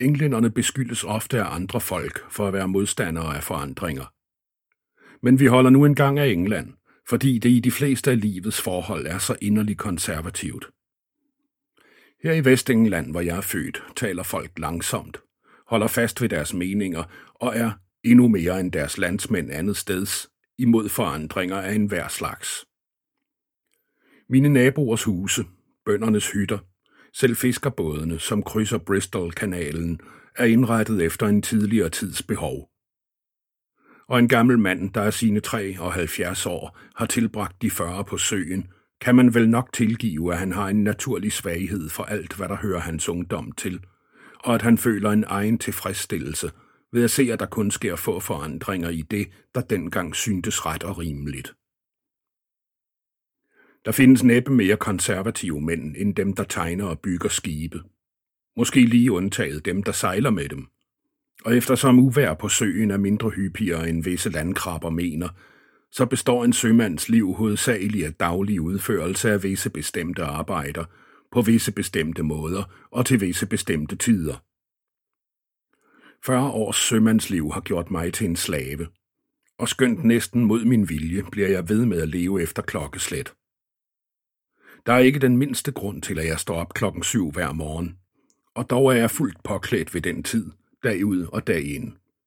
Englænderne beskyldes ofte af andre folk for at være modstandere af forandringer. Men vi holder nu engang af England, fordi det i de fleste af livets forhold er så inderligt konservativt. Her i Vestengland, hvor jeg er født, taler folk langsomt, holder fast ved deres meninger og er endnu mere end deres landsmænd andet steds imod forandringer af enhver slags. Mine naboers huse, bøndernes hytter, selv fiskerbådene, som krydser Bristol-kanalen, er indrettet efter en tidligere tids behov. Og en gammel mand, der er sine 73 år, har tilbragt de 40 på søen, kan man vel nok tilgive, at han har en naturlig svaghed for alt, hvad der hører hans ungdom til, og at han føler en egen tilfredsstillelse ved at se, at der kun sker få forandringer i det, der dengang syntes ret og rimeligt. Der findes næppe mere konservative mænd end dem, der tegner og bygger skibe. Måske lige undtaget dem, der sejler med dem. Og eftersom uvejr på søen er mindre hyppigere end visse landkrabber mener, så består en sømands liv hovedsageligt af daglig udførelse af visse bestemte arbejder, på visse bestemte måder og til visse bestemte tider. 40 års sømandsliv har gjort mig til en slave, og skønt næsten mod min vilje bliver jeg ved med at leve efter klokkeslæt. Der er ikke den mindste grund til, at jeg står op 7:00 hver morgen, og dog er jeg fuldt påklædt ved den tid, dag ud og dag ind.